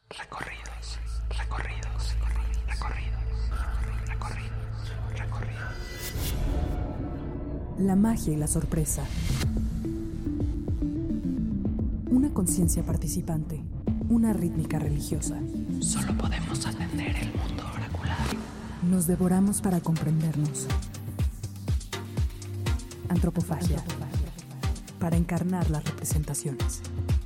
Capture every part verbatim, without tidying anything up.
Recorridos, recorridos, recorridos, recorridos, recorridos. La magia y la sorpresa. Una conciencia participante. Una rítmica religiosa. Solo podemos atender el mundo oracular. Nos devoramos para comprendernos. Antropofagia. Para encarnar las representaciones.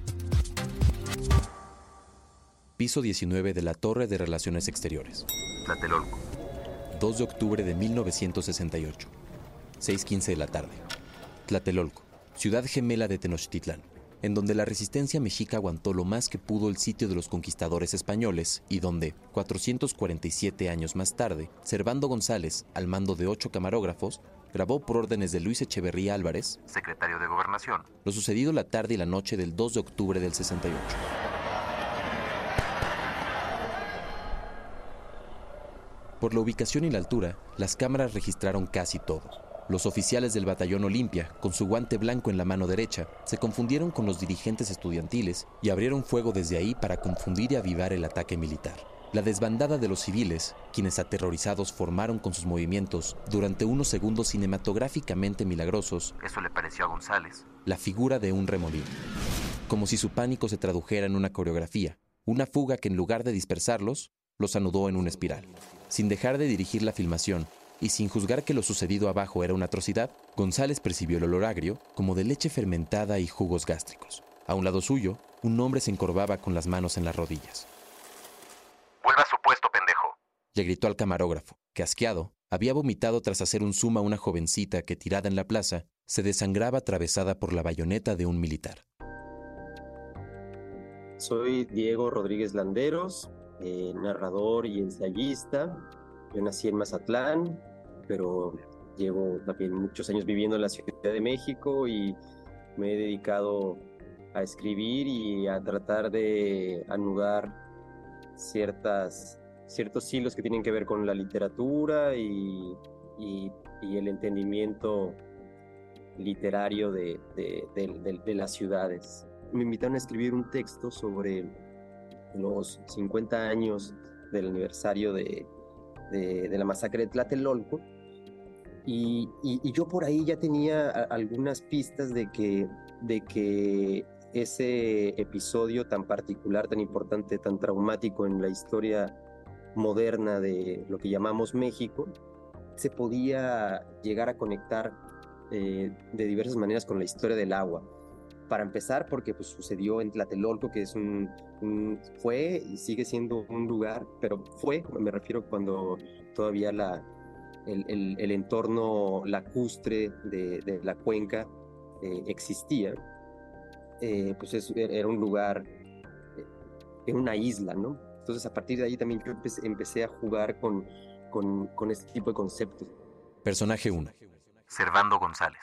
Piso diecinueve de la Torre de Relaciones Exteriores. Tlatelolco. dos de octubre de mil novecientos sesenta y ocho. seis quince de la tarde. Tlatelolco, ciudad gemela de Tenochtitlán, en donde la resistencia mexica aguantó lo más que pudo el sitio de los conquistadores españoles y donde, cuatrocientos cuarenta y siete años más tarde, Servando González, al mando de ocho camarógrafos, grabó por órdenes de Luis Echeverría Álvarez, secretario de Gobernación, lo sucedido la tarde y la noche del dos de octubre del sesenta y ocho. Por la ubicación y la altura, las cámaras registraron casi todo. Los oficiales del batallón Olimpia, con su guante blanco en la mano derecha, se confundieron con los dirigentes estudiantiles y abrieron fuego desde ahí para confundir y avivar el ataque militar. La desbandada de los civiles, quienes aterrorizados formaron con sus movimientos, durante unos segundos cinematográficamente milagrosos, eso le pareció a González, la figura de un remolino. Como si su pánico se tradujera en una coreografía, una fuga que en lugar de dispersarlos, los anudó en una espiral. Sin dejar de dirigir la filmación y sin juzgar que lo sucedido abajo era una atrocidad, González percibió el olor agrio como de leche fermentada y jugos gástricos. A un lado suyo, un hombre se encorvaba con las manos en las rodillas. «Vuelva a su puesto, pendejo», le gritó al camarógrafo, que asqueado, había vomitado tras hacer un zoom a una jovencita que, tirada en la plaza, se desangraba atravesada por la bayoneta de un militar. Soy Diego Rodríguez Landeros, eh, narrador y ensayista. Yo nací en Mazatlán, pero llevo también muchos años viviendo en la Ciudad de México y me he dedicado a escribir y a tratar de anudar ciertas, ciertos hilos que tienen que ver con la literatura y, y, y el entendimiento literario de, de, de, de, de las ciudades. Me invitaron a escribir un texto sobre los cincuenta años del aniversario de, de, de la masacre de Tlatelolco y, y, y yo por ahí ya tenía a, algunas pistas de que, de que ese episodio tan particular, tan importante, tan traumático en la historia moderna de lo que llamamos México, se podía llegar a conectar eh, de diversas maneras con la historia del agua. Para empezar, porque pues, sucedió en Tlatelolco, que es un, un, fue y sigue siendo un lugar, pero fue, me refiero cuando todavía la, el, el, el entorno lacustre de, de la cuenca eh, existía, eh, pues es, era un lugar, eh, era una isla, ¿no? Entonces a partir de ahí también yo empecé, empecé a jugar con, con, con este tipo de conceptos. Personaje uno. Servando González.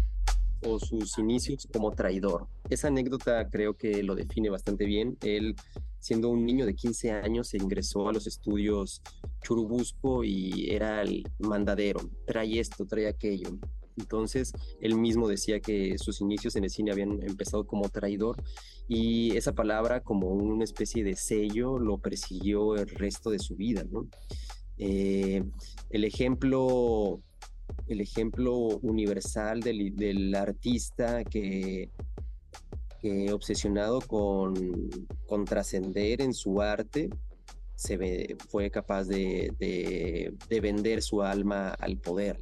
O sus inicios como traidor. Esa anécdota creo que lo define bastante bien. Él, siendo un niño de quince años, se ingresó a los estudios Churubusco y era el mandadero. Trae esto, trae aquello. Entonces, él mismo decía que sus inicios en el cine habían empezado como traidor y esa palabra, como una especie de sello, lo persiguió el resto de su vida, ¿no? Eh, el ejemplo... el ejemplo universal del, del artista que, que obsesionado con, con trascender en su arte, se ve, fue capaz de, de, de vender su alma al poder.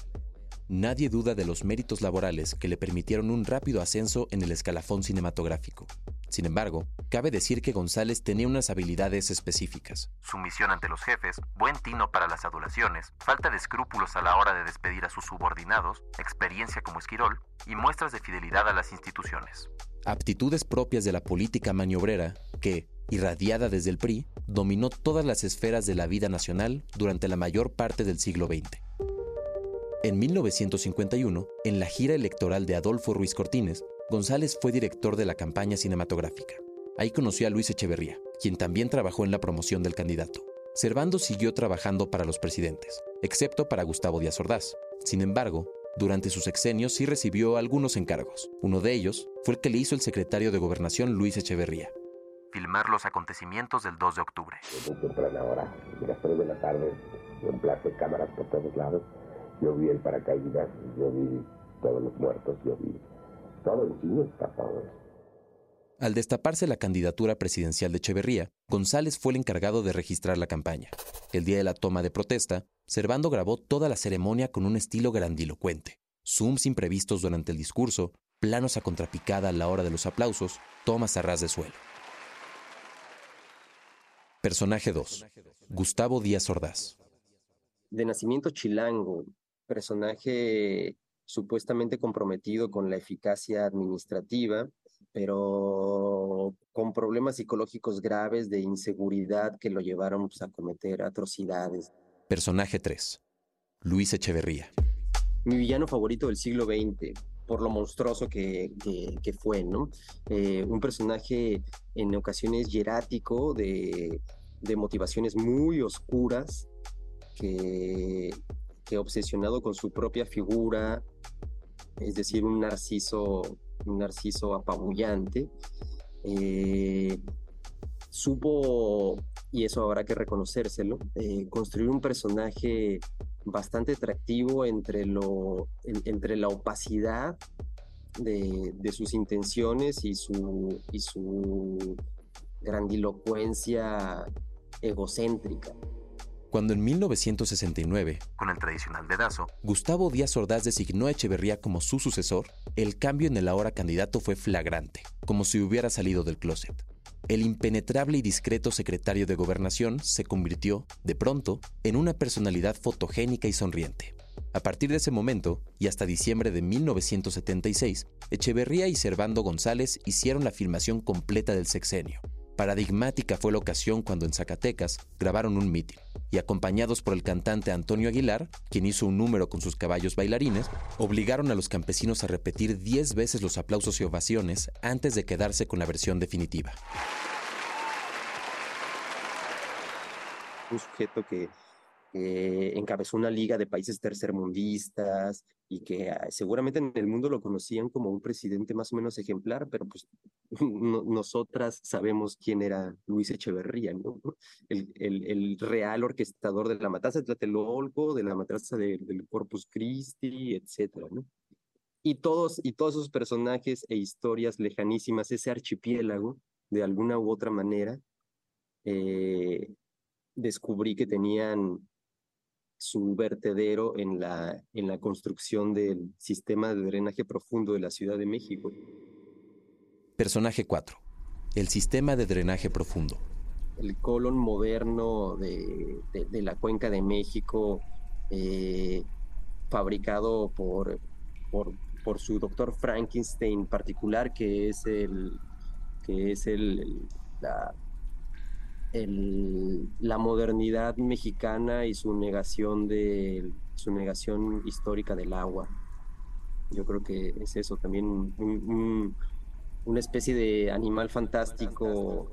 Nadie duda de los méritos laborales que le permitieron un rápido ascenso en el escalafón cinematográfico. Sin embargo, cabe decir que González tenía unas habilidades específicas. Sumisión ante los jefes, buen tino para las adulaciones, falta de escrúpulos a la hora de despedir a sus subordinados, experiencia como esquirol y muestras de fidelidad a las instituciones. Aptitudes propias de la política maniobrera que, irradiada desde el P R I, dominó todas las esferas de la vida nacional durante la mayor parte del siglo veinte. En mil novecientos cincuenta y uno, en la gira electoral de Adolfo Ruiz Cortines, González fue director de la campaña cinematográfica. Ahí conoció a Luis Echeverría, quien también trabajó en la promoción del candidato. Servando siguió trabajando para los presidentes, excepto para Gustavo Díaz Ordaz. Sin embargo, durante sus sexenios sí recibió algunos encargos. Uno de ellos fue el que le hizo el secretario de Gobernación Luis Echeverría. filmar los acontecimientos del dos de octubre. Muy temprana hora, a las tres de la tarde, en plaza de cámaras por todos lados, yo vi el paracaídas, yo vi todos los muertos, yo vi todo el cine, está todo eso. Al destaparse la candidatura presidencial de Echeverría, González fue el encargado de registrar la campaña. El día de la toma de protesta, Servando grabó toda la ceremonia con un estilo grandilocuente. Zooms imprevistos durante el discurso, planos a contrapicada a la hora de los aplausos, tomas a ras de suelo. Personaje dos. Gustavo Díaz Ordaz. De nacimiento chilango, personaje supuestamente comprometido con la eficacia administrativa, pero con problemas psicológicos graves de inseguridad que lo llevaron pues, a cometer atrocidades. Personaje tres. Luis Echeverría. Mi villano favorito del siglo veinte, por lo monstruoso que, que, que fue, ¿no? Eh, un personaje en ocasiones hierático, de, de motivaciones muy oscuras, que, que obsesionado con su propia figura, es decir, un narciso, un narciso apabullante, eh, supo, y eso habrá que reconocérselo, eh, construir un personaje bastante atractivo entre, lo, en, entre la opacidad de, de sus intenciones y su, y su grandilocuencia egocéntrica. Cuando en mil novecientos sesenta y nueve, con el tradicional dedazo, Gustavo Díaz Ordaz designó a Echeverría como su sucesor, el cambio en el ahora candidato fue flagrante, como si hubiera salido del closet. El impenetrable y discreto secretario de Gobernación se convirtió, de pronto, en una personalidad fotogénica y sonriente. A partir de ese momento, y hasta diciembre de mil novecientos setenta y seis, Echeverría y Servando González hicieron la filmación completa del sexenio. Paradigmática fue la ocasión cuando en Zacatecas grabaron un mitin, y acompañados por el cantante Antonio Aguilar, quien hizo un número con sus caballos bailarines, obligaron a los campesinos a repetir diez veces los aplausos y ovaciones antes de quedarse con la versión definitiva. Un sujeto que eh, encabezó una liga de países tercermundistas y que eh, seguramente en el mundo lo conocían como un presidente más o menos ejemplar, pero pues no, nosotras sabemos quién era Luis Echeverría, ¿no? El, el, el real orquestador de la matanza de Tlatelolco, de la matanza de, del Corpus Christi, etcétera, ¿no? Y todos, y todos esos personajes e historias lejanísimas, ese archipiélago, de alguna u otra manera, eh, descubrí que tenían su vertedero en la, en la construcción del sistema de drenaje profundo de la Ciudad de México. Personaje cuatro. El sistema de drenaje profundo. El colon moderno de, de, de la Cuenca de México, eh, fabricado por, por, por su doctor Frankenstein particular, que es el que es el, el la El, la modernidad mexicana y su negación de su negación histórica del agua. Yo creo que es eso también, un, un, una especie de animal fantástico.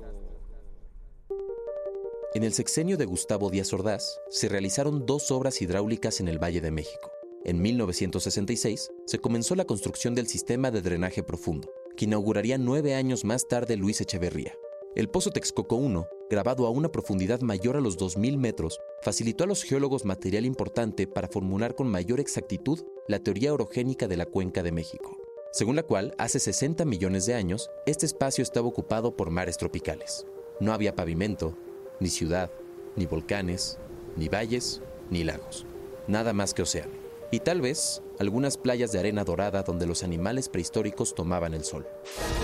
En el sexenio de Gustavo Díaz Ordaz se realizaron dos obras hidráulicas en el Valle de México. En mil novecientos sesenta y seis se comenzó la construcción del sistema de drenaje profundo, que inauguraría nueve años más tarde Luis Echeverría. El Pozo Texcoco uno, grabado a una profundidad mayor a los dos mil metros, facilitó a los geólogos material importante para formular con mayor exactitud la teoría orogénica de la Cuenca de México, según la cual, hace sesenta millones de años, este espacio estaba ocupado por mares tropicales. No había pavimento, ni ciudad, ni volcanes, ni valles, ni lagos. Nada más que océano. Y tal vez algunas playas de arena dorada donde los animales prehistóricos tomaban el sol.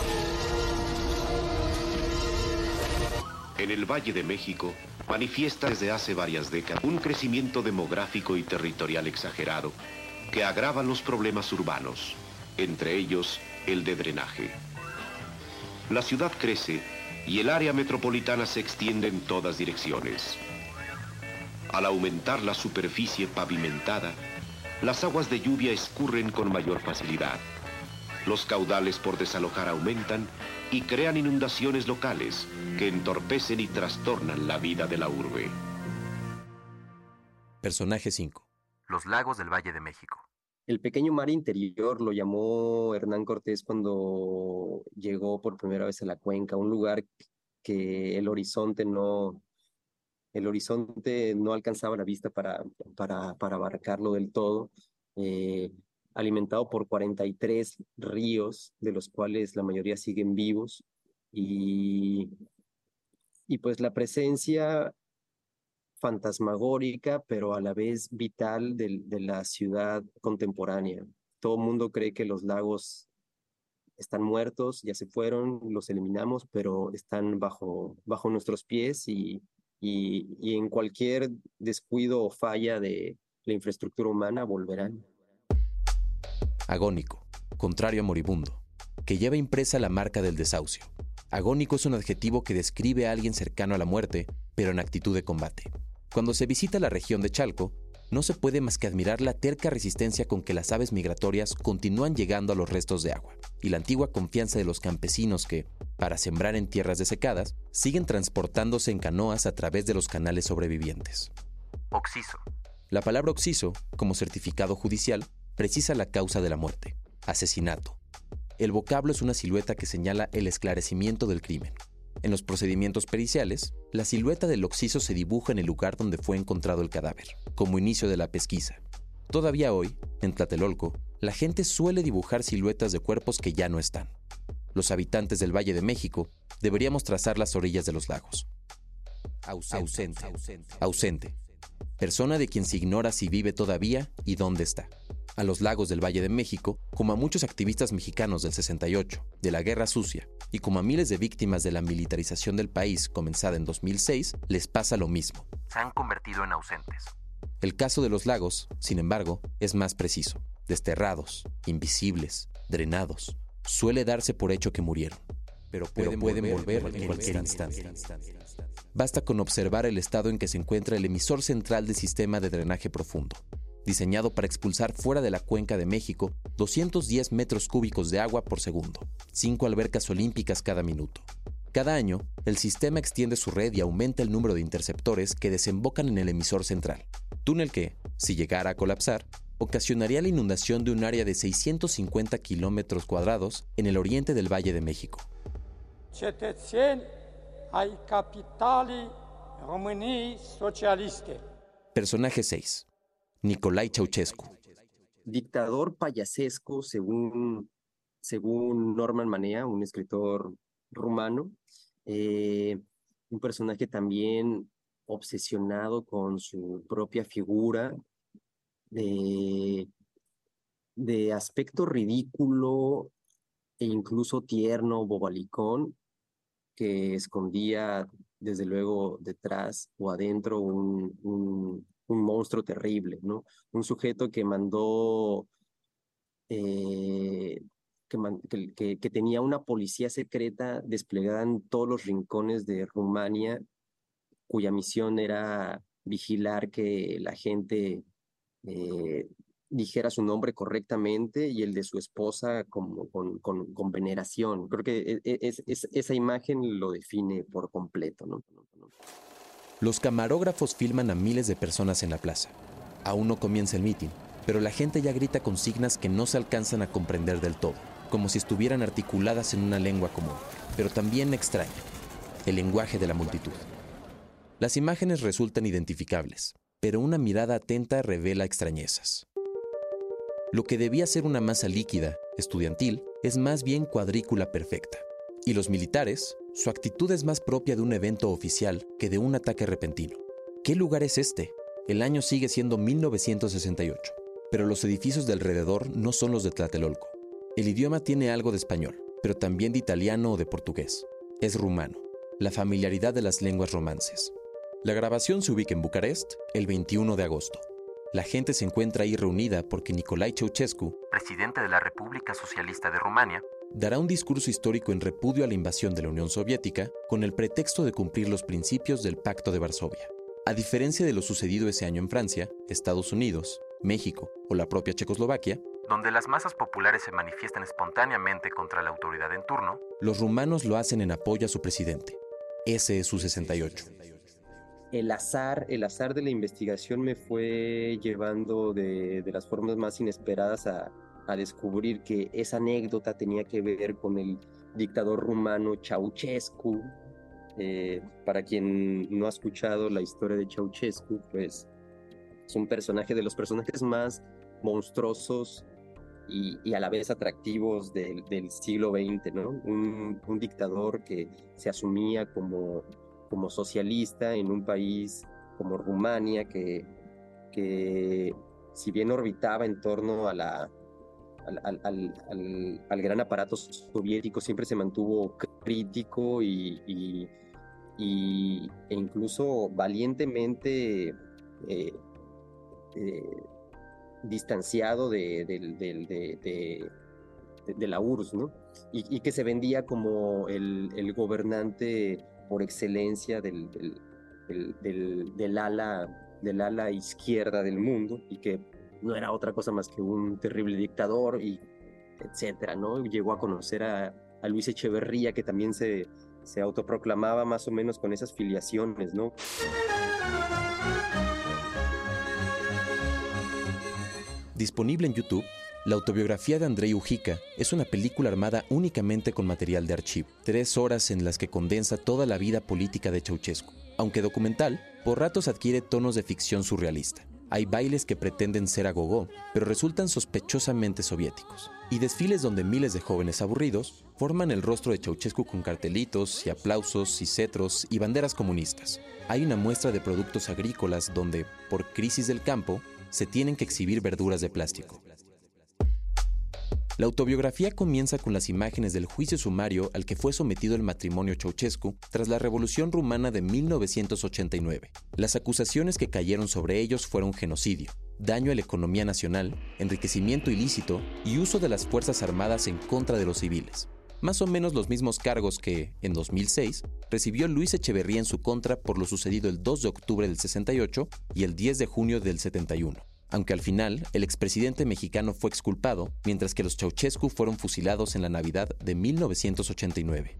En el Valle de México manifiesta desde hace varias décadas un crecimiento demográfico y territorial exagerado que agrava los problemas urbanos, entre ellos el de drenaje. La ciudad crece y el área metropolitana se extiende en todas direcciones. Al aumentar la superficie pavimentada, las aguas de lluvia escurren con mayor facilidad. Los caudales por desalojar aumentan y crean inundaciones locales que entorpecen y trastornan la vida de la urbe. Personaje cinco. Los lagos del Valle de México. El pequeño mar interior lo llamó Hernán Cortés cuando llegó por primera vez a la cuenca, un lugar que el horizonte no, el horizonte no alcanzaba la vista para, para, para abarcarlo del todo, eh, alimentado por cuarenta y tres ríos, de los cuales la mayoría siguen vivos, y, y pues la presencia fantasmagórica, pero a la vez vital de, de la ciudad contemporánea. Todo el mundo cree que los lagos están muertos, ya se fueron, los eliminamos, pero están bajo, bajo nuestros pies y, y, y en cualquier descuido o falla de la infraestructura humana volverán. Agónico, contrario a moribundo, que lleva impresa la marca del desahucio. Agónico es un adjetivo que describe a alguien cercano a la muerte, pero en actitud de combate. Cuando se visita la región de Chalco, no se puede más que admirar la terca resistencia con que las aves migratorias continúan llegando a los restos de agua, y la antigua confianza de los campesinos que, para sembrar en tierras desecadas, siguen transportándose en canoas a través de los canales sobrevivientes. Occiso. La palabra occiso, como certificado judicial, precisa la causa de la muerte: asesinato. El vocablo es una silueta que señala el esclarecimiento del crimen. En los procedimientos periciales, la silueta del occiso se dibuja en el lugar donde fue encontrado el cadáver, como inicio de la pesquisa. Todavía hoy, en Tlatelolco, la gente suele dibujar siluetas de cuerpos que ya no están. Los habitantes del Valle de México deberíamos trazar las orillas de los lagos. Ausente. Ausente. Ausente. Persona de quien se ignora si vive todavía y dónde está. A los lagos del Valle de México, como a muchos activistas mexicanos del sesenta y ocho, de la Guerra Sucia, y como a miles de víctimas de la militarización del país comenzada en dos mil seis, les pasa lo mismo. Se han convertido en ausentes. El caso de los lagos, sin embargo, es más preciso. Desterrados, invisibles, drenados. Suele darse por hecho que murieron, pero pueden, pero pueden volver, volver en cualquier instante. instante. Basta con observar el estado en que se encuentra el emisor central del sistema de drenaje profundo, diseñado para expulsar fuera de la cuenca de México doscientos diez metros cúbicos de agua por segundo, cinco albercas olímpicas cada minuto. Cada año, el sistema extiende su red y aumenta el número de interceptores que desembocan en el emisor central, túnel que, si llegara a colapsar, ocasionaría la inundación de un área de seiscientos cincuenta kilómetros cuadrados en el oriente del Valle de México. Cetățeni ai capitalei României socialiste. Personaje seis. Nicolae Ceausescu. Dictador payasesco, según, según Norman Manea, un escritor rumano, eh, un personaje también obsesionado con su propia figura, de, de aspecto ridículo e incluso tierno, bobalicón, que escondía desde luego detrás o adentro un, un, un monstruo terrible, ¿no? Un sujeto que mandó, eh, que, man, que, que, que tenía una policía secreta desplegada en todos los rincones de Rumania, cuya misión era vigilar que la gente eh, dijera su nombre correctamente y el de su esposa con, con, con, con veneración. Creo que es, es, esa imagen lo define por completo, ¿no? Los camarógrafos filman a miles de personas en la plaza. Aún no comienza el mitin, pero la gente ya grita consignas que no se alcanzan a comprender del todo, como si estuvieran articuladas en una lengua común, pero también extraña, el lenguaje de la multitud. Las imágenes resultan identificables, pero una mirada atenta revela extrañezas. Lo que debía ser una masa líquida, estudiantil, es más bien cuadrícula perfecta. Y los militares, su actitud es más propia de un evento oficial que de un ataque repentino. ¿Qué lugar es este? El año sigue siendo mil novecientos sesenta y ocho, pero los edificios de alrededor no son los de Tlatelolco. El idioma tiene algo de español, pero también de italiano o de portugués. Es rumano, la familiaridad de las lenguas romances. La grabación se ubica en Bucarest el veintiuno de agosto. La gente se encuentra ahí reunida porque Nicolae Ceausescu, presidente de la República Socialista de Rumania, dará un discurso histórico en repudio a la invasión de la Unión Soviética con el pretexto de cumplir los principios del Pacto de Varsovia. A diferencia de lo sucedido ese año en Francia, Estados Unidos, México o la propia Checoslovaquia, donde las masas populares se manifiestan espontáneamente contra la autoridad en turno, los rumanos lo hacen en apoyo a su presidente. Ese es su sesenta y ocho. El azar, el azar de la investigación me fue llevando de, de las formas más inesperadas a, a descubrir que esa anécdota tenía que ver con el dictador rumano Ceausescu, Eh, para quien no ha escuchado la historia de Ceausescu, pues es un personaje de los personajes más monstruosos y, y a la vez atractivos del, del siglo veinte, ¿no? Un, un dictador que se asumía como, como socialista en un país como Rumania, que, que si bien orbitaba en torno a la, al, al, al, al, al gran aparato soviético, siempre se mantuvo crítico y, y, y e incluso valientemente eh, eh, distanciado de, de, de, de, de, de la U R S S, ¿no? Y, y que se vendía como el, el gobernante por excelencia del, del, del, del, del, ala, del ala izquierda del mundo, y que no era otra cosa más que un terrible dictador, y etcétera, ¿no? Llegó a conocer a, a Luis Echeverría, que también se, se autoproclamaba más o menos con esas filiaciones, ¿no? Disponible en YouTube, la autobiografía de Andrei Ujica es una película armada únicamente con material de archivo, tres horas en las que condensa toda la vida política de Ceausescu. Aunque documental, por ratos adquiere tonos de ficción surrealista. Hay bailes que pretenden ser agogó, pero resultan sospechosamente soviéticos, y desfiles donde miles de jóvenes aburridos forman el rostro de Ceausescu con cartelitos y aplausos y cetros y banderas comunistas. Hay una muestra de productos agrícolas donde, por crisis del campo, se tienen que exhibir verduras de plástico. La autobiografía comienza con las imágenes del juicio sumario al que fue sometido el matrimonio Ceausescu tras la Revolución Rumana de mil novecientos ochenta y nueve. Las acusaciones que cayeron sobre ellos fueron genocidio, daño a la economía nacional, enriquecimiento ilícito y uso de las Fuerzas Armadas en contra de los civiles. Más o menos los mismos cargos que, en dos mil seis, recibió Luis Echeverría en su contra por lo sucedido el dos de octubre del sesenta y ocho y el diez de junio del setenta y uno. Aunque al final, el expresidente mexicano fue exculpado, mientras que los Ceausescu fueron fusilados en la Navidad de mil novecientos ochenta y nueve.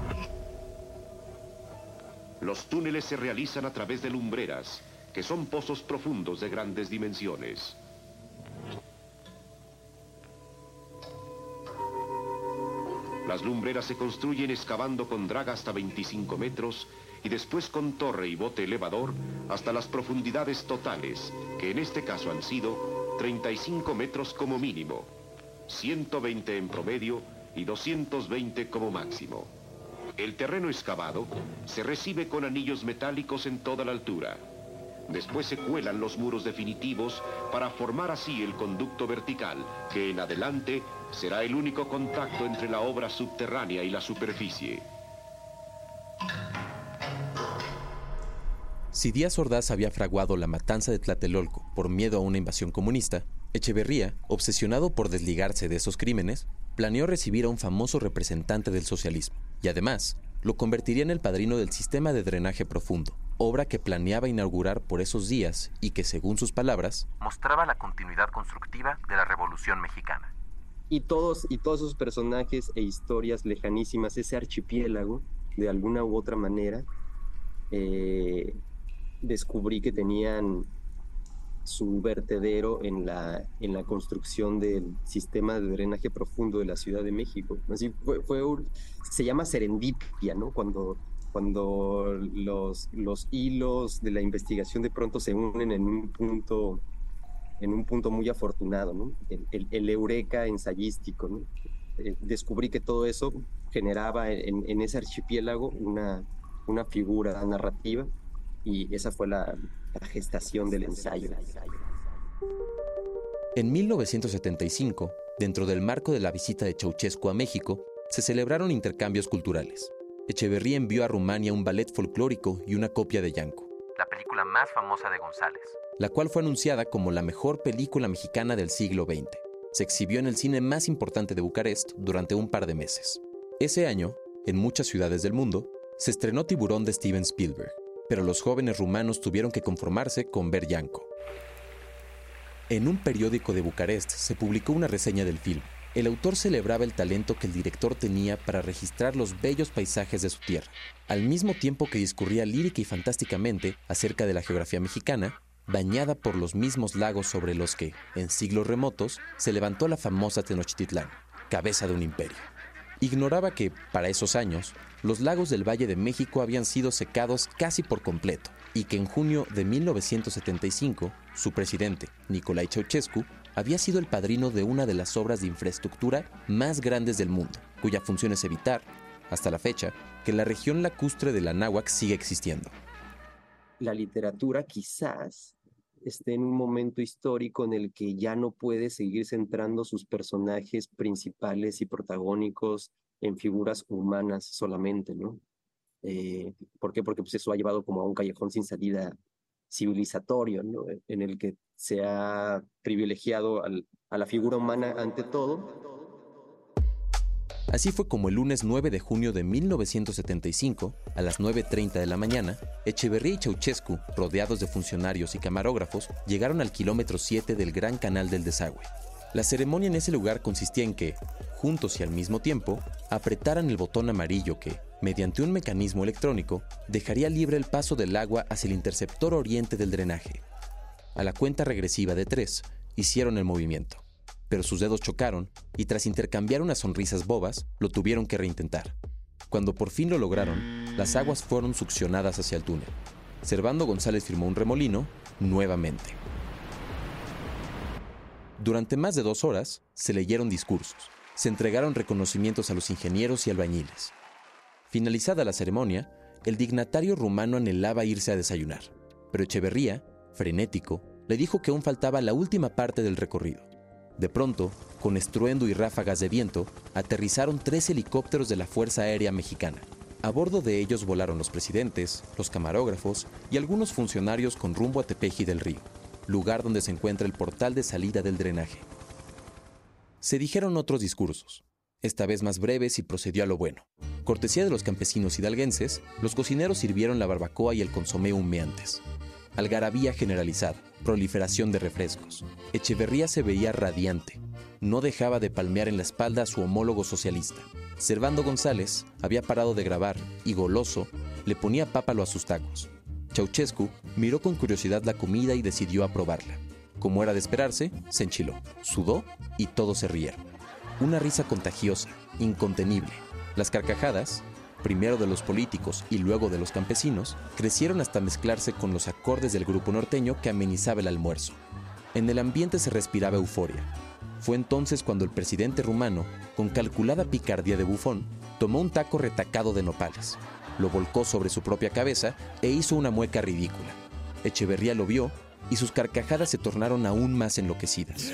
Los túneles se realizan a través de lumbreras, que son pozos profundos de grandes dimensiones. Las lumbreras se construyen excavando con draga hasta veinticinco metros y después con torre y bote elevador hasta las profundidades totales, que en este caso han sido treinta y cinco metros como mínimo, ciento veinte en promedio y doscientos veinte como máximo. El terreno excavado se recibe con anillos metálicos en toda la altura. Después se cuelan los muros definitivos para formar así el conducto vertical, que en adelante será el único contacto entre la obra subterránea y la superficie. Si Díaz Ordaz había fraguado la matanza de Tlatelolco por miedo a una invasión comunista, Echeverría, obsesionado por desligarse de esos crímenes, planeó recibir a un famoso representante del socialismo y además lo convertiría en el padrino del sistema de drenaje profundo, obra que planeaba inaugurar por esos días y que, según sus palabras, mostraba la continuidad constructiva de la Revolución Mexicana. Y todos, y todos esos personajes e historias lejanísimas, ese archipiélago, de alguna u otra manera, eh, descubrí que tenían su vertedero en la, en la construcción del sistema de drenaje profundo de la Ciudad de México. Así fue, fue un, se llama serendipia, ¿no? Cuando, cuando los, los hilos de la investigación de pronto se unen en un punto, en un punto muy afortunado, ¿no? El, el, el eureka ensayístico, ¿no? Eh, descubrí que todo eso generaba en, en ese archipiélago una, una figura narrativa, y esa fue la, la gestación del ensayo. En mil novecientos setenta y cinco, dentro del marco de la visita de Ceausescu a México, se celebraron intercambios culturales. Echeverría envió a Rumania un ballet folclórico y una copia de Yanko, la película más famosa de González, la cual fue anunciada como la mejor película mexicana del siglo veinte. Se exhibió en el cine más importante de Bucarest durante un par de meses. Ese año, en muchas ciudades del mundo, se estrenó Tiburón de Steven Spielberg, pero los jóvenes rumanos tuvieron que conformarse con ver Yanko. En un periódico de Bucarest se publicó una reseña del film. El autor celebraba el talento que el director tenía para registrar los bellos paisajes de su tierra, al mismo tiempo que discurría lírica y fantásticamente acerca de la geografía mexicana, bañada por los mismos lagos sobre los que, en siglos remotos, se levantó la famosa Tenochtitlán, cabeza de un imperio. Ignoraba que, para esos años, los lagos del Valle de México habían sido secados casi por completo y que en junio de mil novecientos setenta y cinco, su presidente, Nicolae Ceausescu, había sido el padrino de una de las obras de infraestructura más grandes del mundo, cuya función es evitar, hasta la fecha, que la región lacustre del Anáhuac siga existiendo. La literatura quizás esté en un momento histórico en el que ya no puede seguir centrando sus personajes principales y protagónicos en figuras humanas solamente, ¿no? Eh, ¿Por qué? Porque pues, eso ha llevado como a un callejón sin salida civilizatorio, ¿no? En el que se ha privilegiado al, a la figura humana ante todo. Así fue como el lunes nueve de junio de mil novecientos setenta y cinco, a las nueve treinta de la mañana, Echeverría y Ceausescu, rodeados de funcionarios y camarógrafos, llegaron al kilómetro siete del Gran Canal del Desagüe. La ceremonia en ese lugar consistía en que, juntos y al mismo tiempo, apretaran el botón amarillo que, mediante un mecanismo electrónico, dejaría libre el paso del agua hacia el interceptor oriente del drenaje. A la cuenta regresiva de tres, hicieron el movimiento, pero sus dedos chocaron y tras intercambiar unas sonrisas bobas, lo tuvieron que reintentar. Cuando por fin lo lograron, las aguas fueron succionadas hacia el túnel. Servando González firmó un remolino nuevamente. Durante más de dos horas, se leyeron discursos, se entregaron reconocimientos a los ingenieros y albañiles. Finalizada la ceremonia, el dignatario rumano anhelaba irse a desayunar, pero Echeverría, frenético, le dijo que aún faltaba la última parte del recorrido. De pronto, con estruendo y ráfagas de viento, aterrizaron tres helicópteros de la Fuerza Aérea Mexicana. A bordo de ellos volaron los presidentes, los camarógrafos y algunos funcionarios con rumbo a Tepeji del Río, lugar donde se encuentra el portal de salida del drenaje. Se dijeron otros discursos, esta vez más breves, y procedió a lo bueno. Cortesía de los campesinos hidalguenses, los cocineros sirvieron la barbacoa y el consomé humeantes. Algarabía generalizada, proliferación de refrescos. Echeverría se veía radiante. No dejaba de palmear en la espalda a su homólogo socialista. Servando González había parado de grabar y, goloso, le ponía pápalo a sus tacos. Ceausescu miró con curiosidad la comida y decidió aprobarla. Como era de esperarse, se enchiló, sudó y todos se rieron. Una risa contagiosa, incontenible. Las carcajadas, primero de los políticos y luego de los campesinos, crecieron hasta mezclarse con los acordes del grupo norteño que amenizaba el almuerzo. En el ambiente se respiraba euforia. Fue entonces cuando el presidente rumano, con calculada picardía de bufón, tomó un taco retacado de nopales, lo volcó sobre su propia cabeza e hizo una mueca ridícula. Echeverría lo vio y sus carcajadas se tornaron aún más enloquecidas.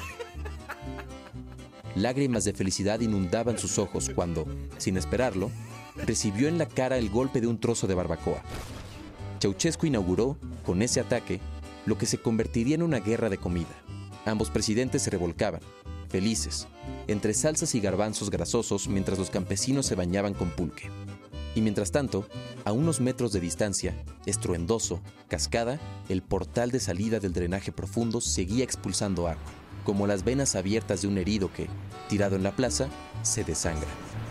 Lágrimas de felicidad inundaban sus ojos cuando, sin esperarlo, recibió en la cara el golpe de un trozo de barbacoa. Ceausescu inauguró, con ese ataque, lo que se convertiría en una guerra de comida. Ambos presidentes se revolcaban, felices, entre salsas y garbanzos grasosos mientras los campesinos se bañaban con pulque. Y mientras tanto, a unos metros de distancia, estruendoso, cascada, el portal de salida del drenaje profundo seguía expulsando agua, como las venas abiertas de un herido que, tirado en la plaza, se desangra.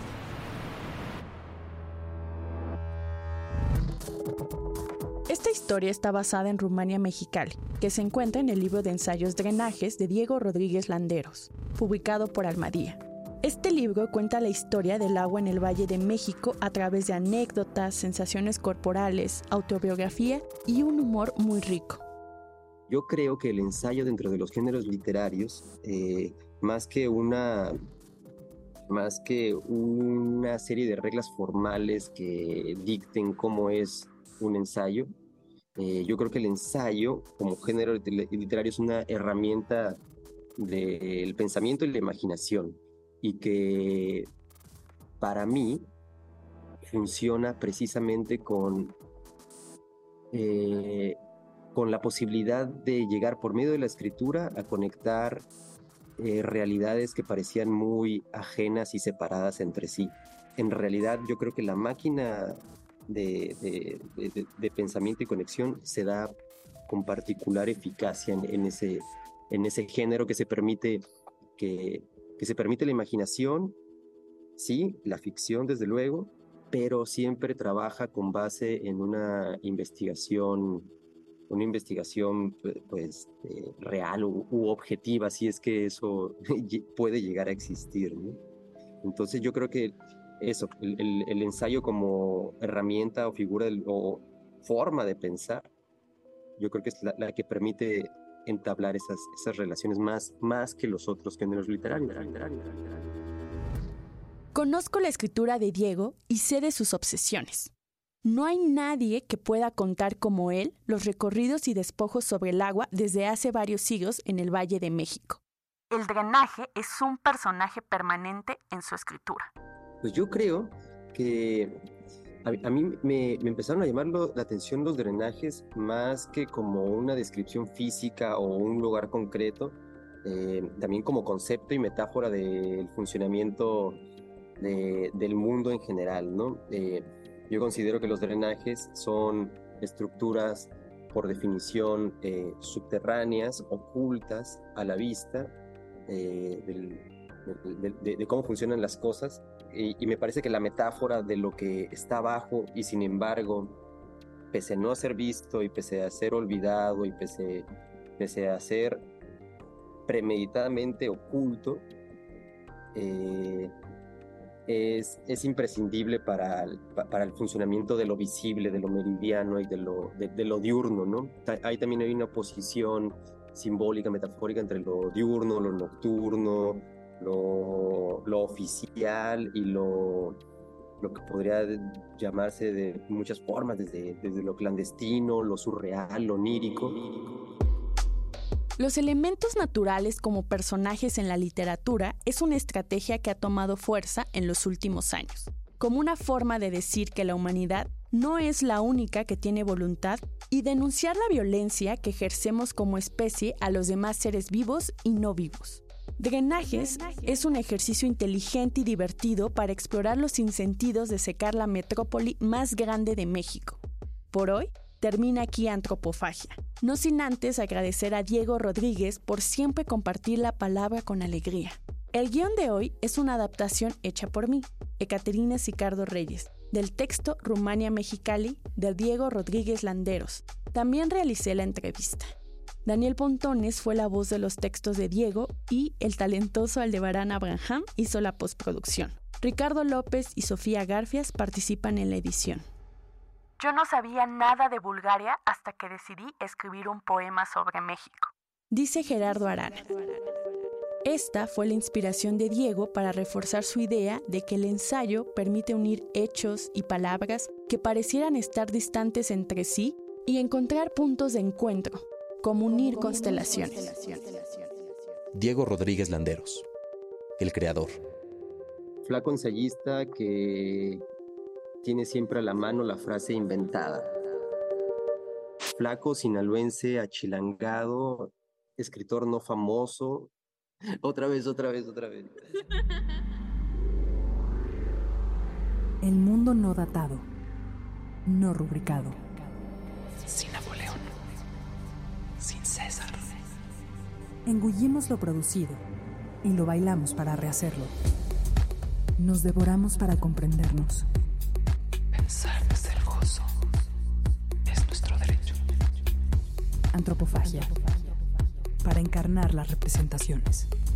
Esta historia está basada en Rumania Mexicali, que se encuentra en el libro de ensayos Drenajes de Diego Rodríguez Landeros, publicado por Almadía. Este libro cuenta la historia del agua en el Valle de México a través de anécdotas, sensaciones corporales, autobiografía y un humor muy rico. Yo creo que el ensayo dentro de los géneros literarios, eh, más que una, más que una serie de reglas formales que dicten cómo es un ensayo, eh, yo creo que el ensayo como género literario es una herramienta del pensamiento y la imaginación, y que para mí funciona precisamente con, eh, con la posibilidad de llegar por medio de la escritura a conectar eh, realidades que parecían muy ajenas y separadas entre sí. En realidad yo creo que la máquina de, de, de, de pensamiento y conexión se da con particular eficacia en, en, ese, en ese género que se permite que que se permite la imaginación, sí, la ficción desde luego, pero siempre trabaja con base en una investigación, una investigación pues eh, real u, u objetiva, si es que eso puede llegar a existir, ¿no? Entonces yo creo que eso, el, el, el ensayo como herramienta o figura del, o forma de pensar, yo creo que es la, la que permite entablar esas, esas relaciones más, más que los otros géneros literarios. Conozco la escritura de Diego y sé de sus obsesiones. No hay nadie que pueda contar como él los recorridos y despojos sobre el agua desde hace varios siglos en el Valle de México. El drenaje es un personaje permanente en su escritura. Pues yo creo que a, a mí me, me empezaron a llamar lo, la atención los drenajes más que como una descripción física o un lugar concreto, eh, también como concepto y metáfora del funcionamiento de, del mundo en general, ¿no? Eh, Yo considero que los drenajes son estructuras, por definición, eh, subterráneas, ocultas a la vista eh, del, de, de, de cómo funcionan las cosas. Y, y me parece que la metáfora de lo que está abajo y sin embargo, pese a no ser visto y pese a ser olvidado y pese, pese a ser premeditadamente oculto, eh, Es, es imprescindible para el, para el funcionamiento de lo visible, de lo meridiano y de lo, de, de lo diurno, ¿no? Ahí también hay una oposición simbólica, metafórica entre lo diurno, lo nocturno, lo, lo oficial y lo, lo que podría llamarse de muchas formas, desde, desde lo clandestino, lo surreal, lo onírico. Los elementos naturales como personajes en la literatura es una estrategia que ha tomado fuerza en los últimos años, como una forma de decir que la humanidad no es la única que tiene voluntad y denunciar la violencia que ejercemos como especie a los demás seres vivos y no vivos. Drenajes es un ejercicio inteligente y divertido para explorar los sinsentidos de secar la metrópoli más grande de México. Por hoy, termina aquí Antropofagia, no sin antes agradecer a Diego Rodríguez por siempre compartir la palabra con alegría. El guión de hoy es una adaptación hecha por mí, Ekaterina Sicardo Reyes, del texto Rumania Mexicali de Diego Rodríguez Landeros. También realicé la entrevista. Daniel Pontones fue la voz de los textos de Diego y el talentoso Aldebarán Abraham hizo la postproducción. Ricardo López y Sofía Garfias participan en la edición. Yo no sabía nada de Bulgaria hasta que decidí escribir un poema sobre México, dice Gerardo Arana. Esta fue la inspiración de Diego para reforzar su idea de que el ensayo permite unir hechos y palabras que parecieran estar distantes entre sí y encontrar puntos de encuentro, como unir constelaciones. Diego Rodríguez Landeros, el creador. Flaco ensayista que tiene siempre a la mano la frase inventada. Flaco sinaloense achilangado, escritor no famoso. Otra vez, otra vez, otra vez. El mundo no datado, no rubricado. Sin Napoleón, sin César. Engullimos lo producido y lo bailamos para rehacerlo. Nos devoramos para comprendernos. Pensar desde el gozo es nuestro derecho. Antropofagia, para encarnar las representaciones.